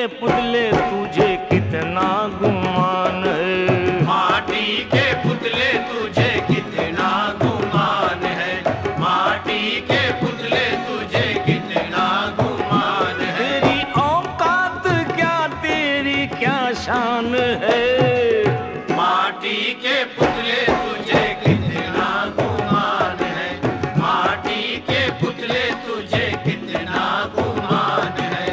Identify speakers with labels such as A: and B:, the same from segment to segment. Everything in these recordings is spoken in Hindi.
A: के पुतले तुझे कितना गुमान है,
B: माटी के पुतले तुझे कितना गुमान है, माटी के पुतले तुझे कितना गुमान है।
A: तेरी औकात क्या, तेरी क्या शान है,
B: माटी के पुतले तुझे कितना गुमान है, माटी के पुतले तुझे कितना गुमान है।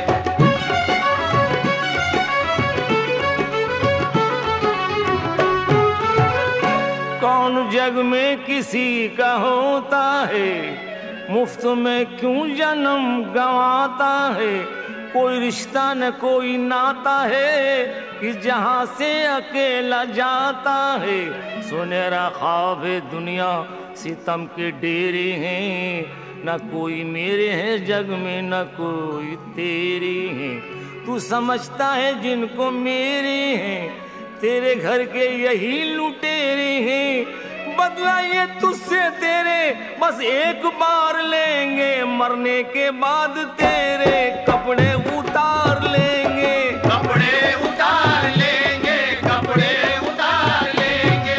A: कौन जग में किसी का होता है, मुफ्त में क्यों जन्म गंवाता है, कोई रिश्ता न कोई नाता है, इस जहां से अकेला जाता है। सुनहरा ख्वाब है दुनिया, सितम के डेरे हैं, न कोई मेरे हैं जग में न कोई तेरे हैं। तू समझता है जिनको मेरे हैं, तेरे घर के यही लुटेरे हैं। बदला ये तुझसे तेरे बस एक बार लेंगे, मरने के बाद तेरे कपड़े उतार लेंगे,
B: कपड़े उतार लेंगे, कपड़े उतार लेंगे।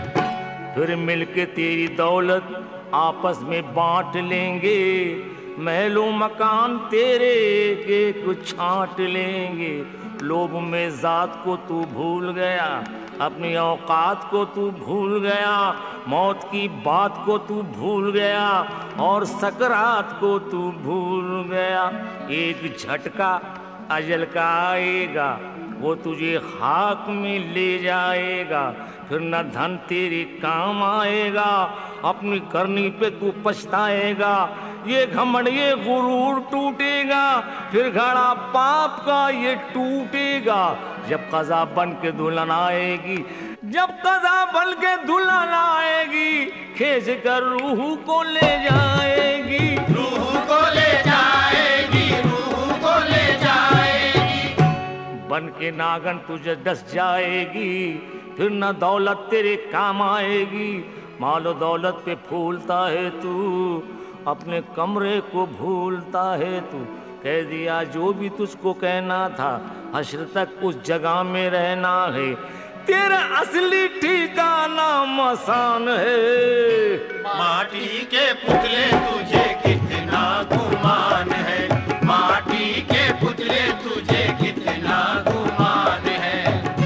A: फिर मिलके तेरी दौलत आपस में बांट लेंगे, महलों मकान तेरे के कुछ छांट लेंगे। लोभ में जात को तू भूल गया, अपनी औकात को तू भूल गया, मौत की बात को तू भूल गया और सकरात को तू भूल गया। एक झटका अजल का आएगा, वो तुझे खाक में ले जाएगा, फिर न धन तेरे काम आएगा, अपनी करनी पे तू पछताएगा। ये घमंड ये गुरूर टूटेगा, फिर घड़ा पाप का ये टूटेगा। जब कज़ा बन के दुल्हन आएगी, जब कज़ा बन के दुल्हन आएगी, खींच कर रूह को ले जाएगी,
B: रूह को ले जाएगी, रूह को ले जाएगी।
A: बन के नागन तुझे डस जाएगी, फिर न दौलत तेरे काम आएगी। मालो दौलत पे फूलता है तू, अपने कमरे को भूलता है तू। कह दिया जो भी तुझको कहना था, हश्र तक उस जगह में रहना है। तेरा असली ठिकाना मसान है,
B: माटी के पुतले तुझे कितना गुमान है, माटी के पुतले तुझे कितना गुमान है।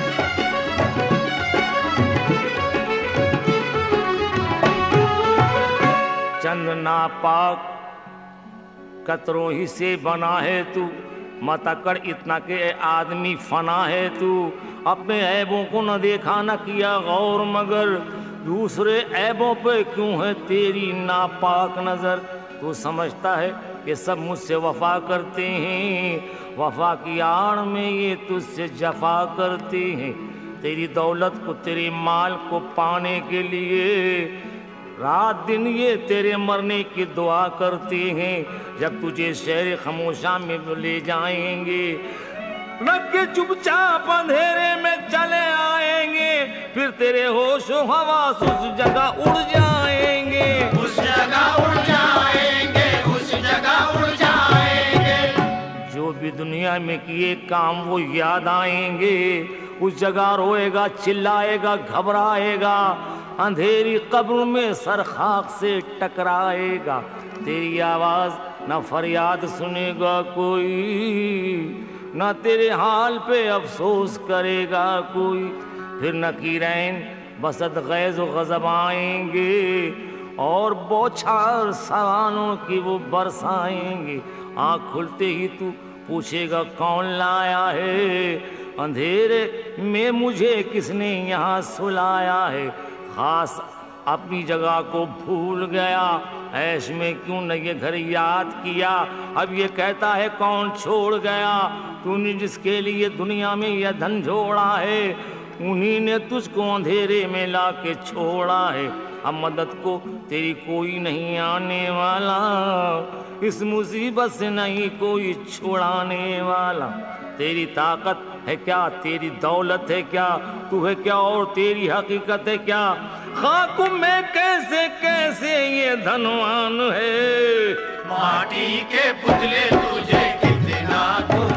A: चंद नापाक कतरों ही से बना है तू, मत अकड़ इतना के आदमी फना है तू। अपने ऐबों को न देखा न किया गौर, मगर दूसरे ऐबों पे क्यों है तेरी नापाक नजर। तू समझता है कि सब मुझसे वफा करते हैं, वफा की आड़ में ये तुझसे जफा करते हैं। तेरी दौलत को तेरे माल को पाने के लिए रात दिन ये तेरे मरने की दुआ करते हैं। जब तुझे शहर खामोशा में ले जाएंगे, रख के चुपचाप अंधेरे में चले आएंगे, फिर तेरे होश हवास उस जगह उड़ जाएंगे,
B: उस जगह उड़ जाएंगे, उस जगह उड़ जाएंगे।
A: जो भी दुनिया में किए काम वो याद आएंगे। उस जगह रोएगा, चिल्लाएगा, घबराएगा, अंधेरी कब्र में सर खाक से टकराएगा। तेरी आवाज न फरियाद सुनेगा कोई, न तेरे हाल पे अफसोस करेगा कोई। फिर नकीरैन बसत गैज़ व गज़ब आएंगे और बौछार सवालों की वो बरसाएंगे। आँख खुलते ही तू पूछेगा कौन लाया है, अंधेरे में मुझे किसने यहाँ सुलाया है। खास अपनी जगह को भूल गया, ऐश में क्यों न ये घर याद किया। अब ये कहता है कौन छोड़ गया, तूने जिसके लिए दुनिया में यह धन जोड़ा है, उन्हीं ने तुझको अंधेरे में ला के छोड़ा है। अब मदद को तेरी कोई नहीं आने वाला, इस मुसीबत से नहीं कोई छुड़ाने वाला। तेरी ताकत है क्या, तेरी दौलत है क्या, तू है क्या और तेरी हकीकत है क्या। खाक में कैसे कैसे ये धनवान है,
B: माटी के पुतले तुझे कितना